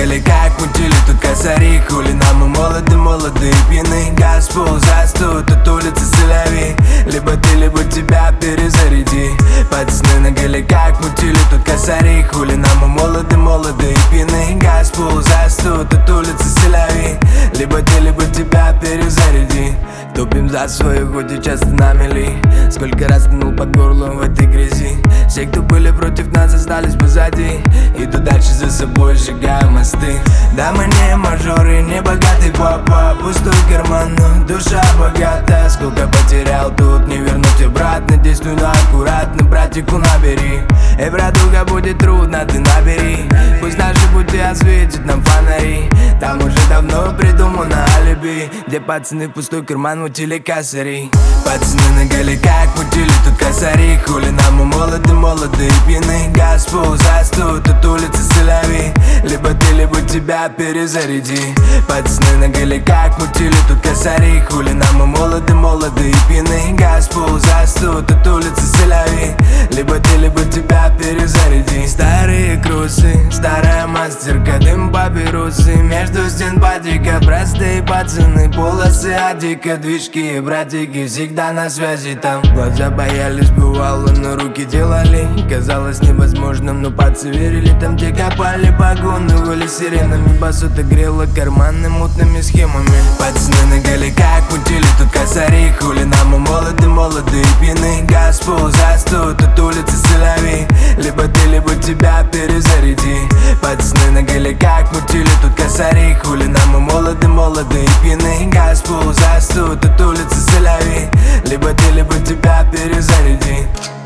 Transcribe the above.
налегали, как мутили тут косари. Хули нам мы молодые, пьяны. Газ в пол застут от улицы Соловей. Либо ты, либо тебя перезаряди. Пацаны налегали, как мутили тут косари. Хули нам мы молодые, пьяны. Газ в пол застут от улицы Соловей. Либо ты, либо тебя перезаряди. Топим за свою, хоть и часто на мели. Сколько раз тянул под горлом в этой грязи. Все, кто были против нас, остались позади. Иду дальше за собой, сжигаю мосты. Да мы не мажоры, не богатый папа. Пустой карман, но душа богата. Сколько потерял тут, не вернуть обратно. Действуй, но аккуратно, братику набери. Эй, братуха, будет трудно, ты набери. Пусть наши пути осветят нам фонари. Там уже давно придумано алиби, где пацаны в пустой карман мутили косари. Пацаны налегали, как мутили тут косари. Хули нам мы молодые, пьяны. Газ в пол застут от улицы Соловей. Либо ты, либо тебя перезаряди. Пацаны налегали, как мутили тут косари. Хули нам мы молодые, пьяны. Газ в пол застут от улицы Соловей. Либо ты, либо тебя перезаряди. Старые крусы, старая мастерка, дым папиросы. Между стен патика, простые пацаны, полосы адика. Движки и братики всегда на связи там. Глаза боялись, бывало, но руки делали. Казалось невозможным, но пацы верили. Там, где копали погоны, выли сиренами. Басота грела карманы мутными схемами. Пацаны налегали, как мутили тут косари. Хули нам мы молодые, пьяны. Газ в пол застут от улицы Соловей. Либо ты, либо тебя перезаряди. Пацаны налегали, как мутили тут косари. Хули нам мы молодые, пьяны. Газ в пол застут от улицы Соловей. Либо ты, либо тебя перезаряди.